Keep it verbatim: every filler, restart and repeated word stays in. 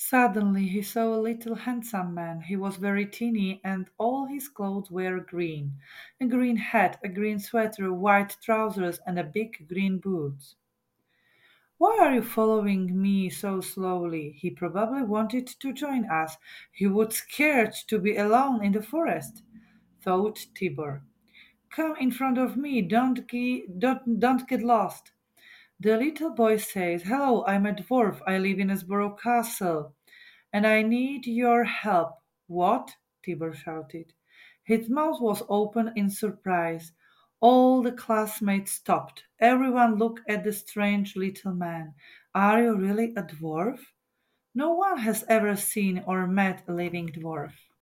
Suddenly he saw a little handsome man. He was very teeny, and all his clothes were green. A green hat, a green sweater, white trousers, and a big green boots. Why are you following me so slowly? He probably wanted to join us. He was scared to be alone in the forest, thought Tibor. Come in front of me, don't, ge- don't, don't get lost. The little boy says, Hello, I'm a dwarf. I live in Esborough Castle, and I need your help. What? Tibor shouted. His mouth was open in surprise. All the classmates stopped. Everyone looked at the strange little man. Are you really a dwarf? No one has ever seen or met a living dwarf.